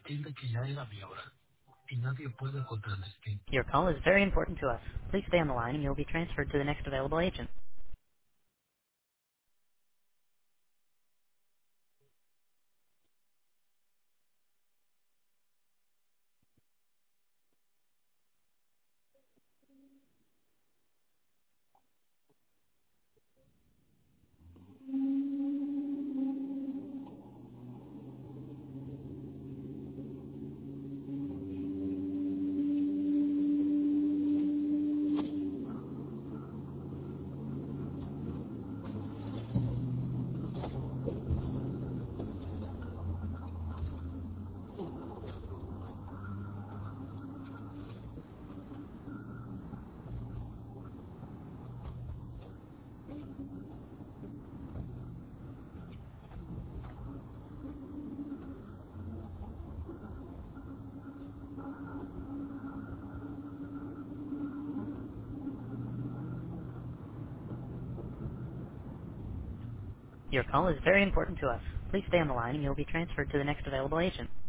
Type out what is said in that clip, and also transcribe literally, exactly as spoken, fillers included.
entiende que ya era mi hora y nadie puede contradecir. Your call is very important to us. Please stay on the line and you'll be transferred to the next available agent. Your call is very important to us. Please stay on the line and you'll be transferred to the next available agent.